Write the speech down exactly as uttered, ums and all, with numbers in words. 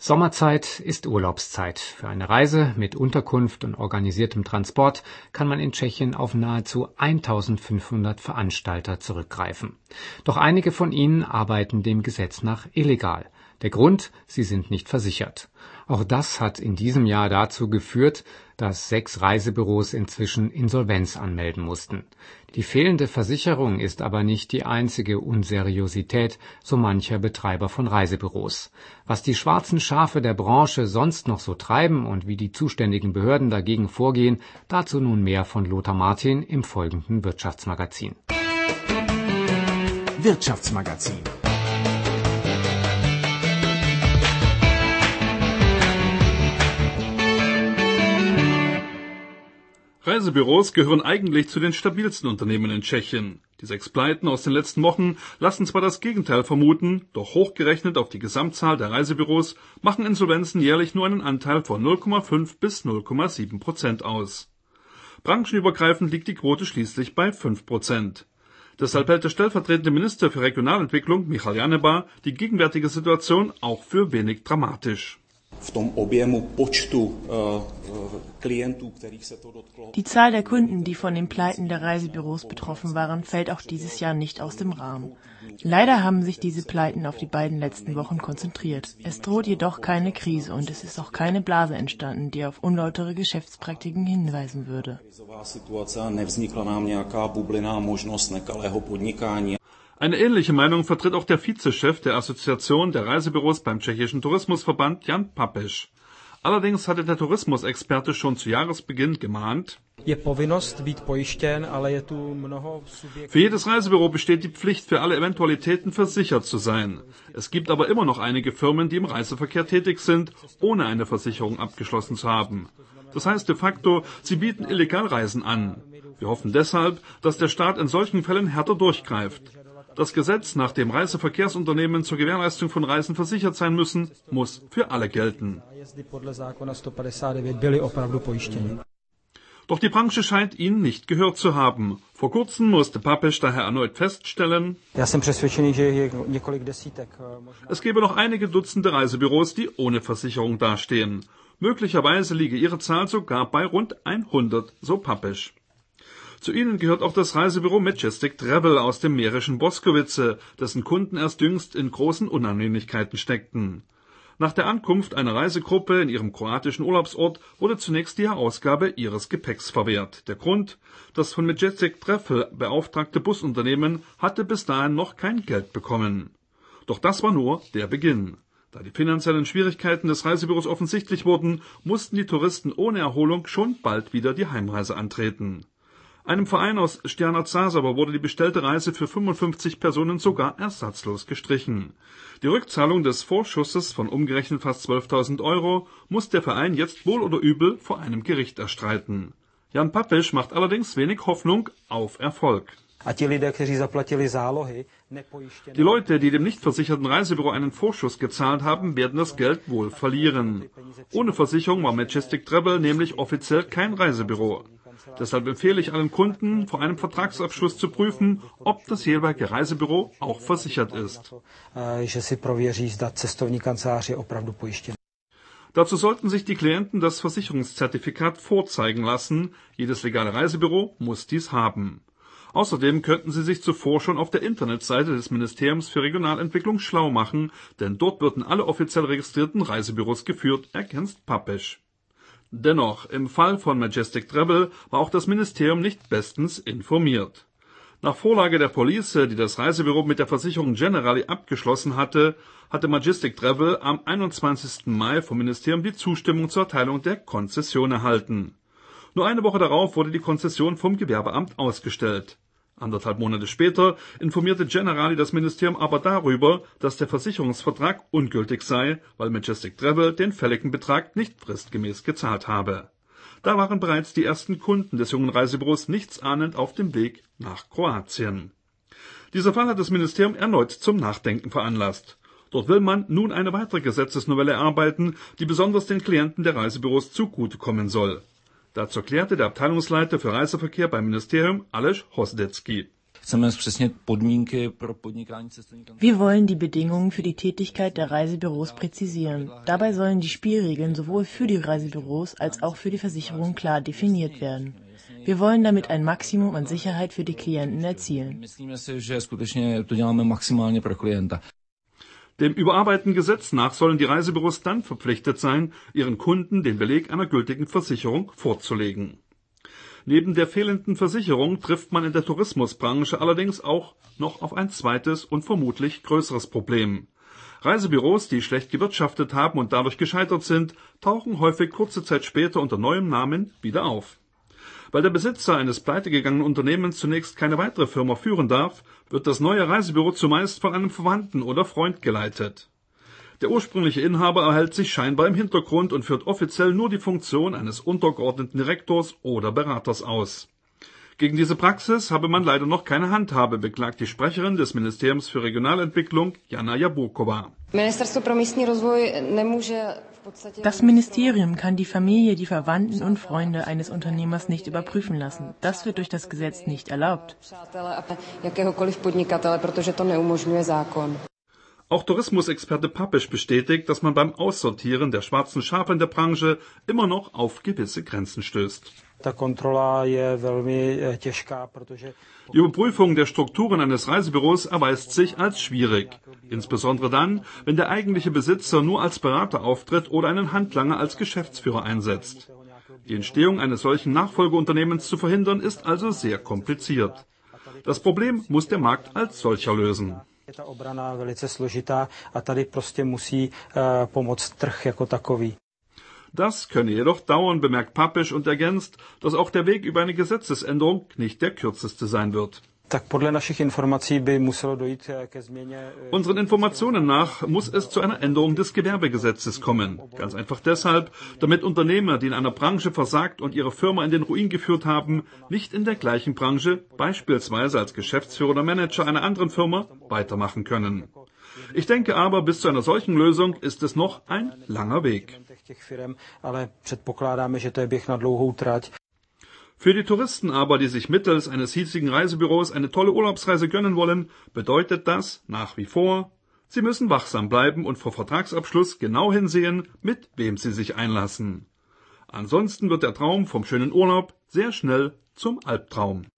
Sommerzeit ist Urlaubszeit. Für eine Reise mit Unterkunft und organisiertem Transport kann man in Tschechien auf nahezu eintausendfünfhundert Veranstalter zurückgreifen. Doch einige von ihnen arbeiten dem Gesetz nach illegal. Der Grund: sie sind nicht versichert. Auch das hat in diesem Jahr dazu geführt, dass sechs Reisebüros inzwischen Insolvenz anmelden mussten. Die fehlende Versicherung ist aber nicht die einzige Unseriosität so mancher Betreiber von Reisebüros. Was die schwarzen Schafe der Branche sonst noch so treiben und wie die zuständigen Behörden dagegen vorgehen, dazu nun mehr von Lothar Martin im folgenden Wirtschaftsmagazin. Wirtschaftsmagazin. Reisebüros gehören eigentlich zu den stabilsten Unternehmen in Tschechien. Die sechs Pleiten aus den letzten Wochen lassen zwar das Gegenteil vermuten, doch hochgerechnet auf die Gesamtzahl der Reisebüros machen Insolvenzen jährlich nur einen Anteil von null Komma fünf bis null Komma sieben Prozent aus. Branchenübergreifend liegt die Quote schließlich bei fünf Prozent. Deshalb hält der stellvertretende Minister für Regionalentwicklung, Michal Janeba, die gegenwärtige Situation auch für wenig dramatisch. Die Zahl der Kunden, die von den Pleiten der Reisebüros betroffen waren, fällt auch dieses Jahr nicht aus dem Rahmen. Leider haben sich diese Pleiten auf die beiden letzten Wochen konzentriert. Es droht jedoch keine Krise und es ist auch keine Blase entstanden, die auf unlautere Geschäftspraktiken hinweisen würde. Eine ähnliche Meinung vertritt auch der Vizechef der Assoziation der Reisebüros beim tschechischen Tourismusverband, Jan Papež. Allerdings hatte der Tourismusexperte schon zu Jahresbeginn gemahnt: Für jedes Reisebüro besteht die Pflicht, für alle Eventualitäten versichert zu sein. Es gibt aber immer noch einige Firmen, die im Reiseverkehr tätig sind, ohne eine Versicherung abgeschlossen zu haben. Das heißt de facto, sie bieten Illegalreisen an. Wir hoffen deshalb, dass der Staat in solchen Fällen härter durchgreift. Das Gesetz, nach dem Reiseverkehrsunternehmen zur Gewährleistung von Reisen versichert sein müssen, muss für alle gelten. Doch die Branche scheint ihn nicht gehört zu haben. Vor kurzem musste Papež daher erneut feststellen, es gebe noch einige Dutzende Reisebüros, die ohne Versicherung dastehen. Möglicherweise liege ihre Zahl sogar bei rund hundert, so Papež. Zu ihnen gehört auch das Reisebüro Majestic Travel aus dem mährischen Boskovice, dessen Kunden erst jüngst in großen Unannehmlichkeiten steckten. Nach der Ankunft einer Reisegruppe in ihrem kroatischen Urlaubsort wurde zunächst die Herausgabe ihres Gepäcks verwehrt. Der Grund: das von Majestic Travel beauftragte Busunternehmen hatte bis dahin noch kein Geld bekommen. Doch das war nur der Beginn. Da die finanziellen Schwierigkeiten des Reisebüros offensichtlich wurden, mussten die Touristen ohne Erholung schon bald wieder die Heimreise antreten. Einem Verein aus Stjarnat Sázava wurde die bestellte Reise für fünfundfünfzig Personen sogar ersatzlos gestrichen. Die Rückzahlung des Vorschusses von umgerechnet fast zwölftausend Euro muss der Verein jetzt wohl oder übel vor einem Gericht erstreiten. Jan Papež macht allerdings wenig Hoffnung auf Erfolg. Die Leute, die dem nicht versicherten Reisebüro einen Vorschuss gezahlt haben, werden das Geld wohl verlieren. Ohne Versicherung war Majestic Travel nämlich offiziell kein Reisebüro. Deshalb empfehle ich allen Kunden, vor einem Vertragsabschluss zu prüfen, ob das jeweilige Reisebüro auch versichert ist. Dazu sollten sich die Klienten das Versicherungszertifikat vorzeigen lassen. Jedes legale Reisebüro muss dies haben. Außerdem könnten Sie sich zuvor schon auf der Internetseite des Ministeriums für Regionalentwicklung schlau machen, denn dort würden alle offiziell registrierten Reisebüros geführt, ergänzt Papež. Dennoch, im Fall von Majestic Travel war auch das Ministerium nicht bestens informiert. Nach Vorlage der Police, die das Reisebüro mit der Versicherung Generali abgeschlossen hatte, hatte Majestic Travel am einundzwanzigsten Mai vom Ministerium die Zustimmung zur Erteilung der Konzession erhalten. Nur eine Woche darauf wurde die Konzession vom Gewerbeamt ausgestellt. Anderthalb Monate später informierte Generali das Ministerium aber darüber, dass der Versicherungsvertrag ungültig sei, weil Majestic Travel den fälligen Betrag nicht fristgemäß gezahlt habe. Da waren bereits die ersten Kunden des jungen Reisebüros nichtsahnend auf dem Weg nach Kroatien. Dieser Fall hat das Ministerium erneut zum Nachdenken veranlasst. Dort will man nun eine weitere Gesetzesnovelle erarbeiten, die besonders den Klienten der Reisebüros zugutekommen soll. Dazu erklärte der Abteilungsleiter für Reiseverkehr beim Ministerium, Aleš Hozdecki. Wir wollen die Bedingungen für die Tätigkeit der Reisebüros präzisieren. Dabei sollen die Spielregeln sowohl für die Reisebüros als auch für die Versicherungen klar definiert werden. Wir wollen damit ein Maximum an Sicherheit für die Klienten erzielen. Dem überarbeiteten Gesetz nach sollen die Reisebüros dann verpflichtet sein, ihren Kunden den Beleg einer gültigen Versicherung vorzulegen. Neben der fehlenden Versicherung trifft man in der Tourismusbranche allerdings auch noch auf ein zweites und vermutlich größeres Problem. Reisebüros, die schlecht gewirtschaftet haben und dadurch gescheitert sind, tauchen häufig kurze Zeit später unter neuem Namen wieder auf. Weil der Besitzer eines pleitegegangenen Unternehmens zunächst keine weitere Firma führen darf, wird das neue Reisebüro zumeist von einem Verwandten oder Freund geleitet. Der ursprüngliche Inhaber erhält sich scheinbar im Hintergrund und führt offiziell nur die Funktion eines untergeordneten Direktors oder Beraters aus. Gegen diese Praxis habe man leider noch keine Handhabe, beklagt die Sprecherin des Ministeriums für Regionalentwicklung, Jana Jaburkova. Das Ministerium kann die Familie, die Verwandten und Freunde eines Unternehmers nicht überprüfen lassen. Das wird durch das Gesetz nicht erlaubt. Auch Tourismusexperte Papesch bestätigt, dass man beim Aussortieren der schwarzen Schafe in der Branche immer noch auf gewisse Grenzen stößt. Die Überprüfung der Strukturen eines Reisebüros erweist sich als schwierig. Insbesondere dann, wenn der eigentliche Besitzer nur als Berater auftritt oder einen Handlanger als Geschäftsführer einsetzt. Die Entstehung eines solchen Nachfolgeunternehmens zu verhindern, ist also sehr kompliziert. Das Problem muss der Markt als solcher lösen. Das könne jedoch dauern, bemerkt Papesch und ergänzt, dass auch der Weg über eine Gesetzesänderung nicht der kürzeste sein wird. Unseren Informationen nach muss es zu einer Änderung des Gewerbegesetzes kommen. Ganz einfach deshalb, damit Unternehmer, die in einer Branche versagt und ihre Firma in den Ruin geführt haben, nicht in der gleichen Branche, beispielsweise als Geschäftsführer oder Manager einer anderen Firma, weitermachen können. Ich denke aber, bis zu einer solchen Lösung ist es noch ein langer Weg. Für die Touristen aber, die sich mittels eines hiesigen Reisebüros eine tolle Urlaubsreise gönnen wollen, bedeutet das nach wie vor, sie müssen wachsam bleiben und vor Vertragsabschluss genau hinsehen, mit wem sie sich einlassen. Ansonsten wird der Traum vom schönen Urlaub sehr schnell zum Albtraum.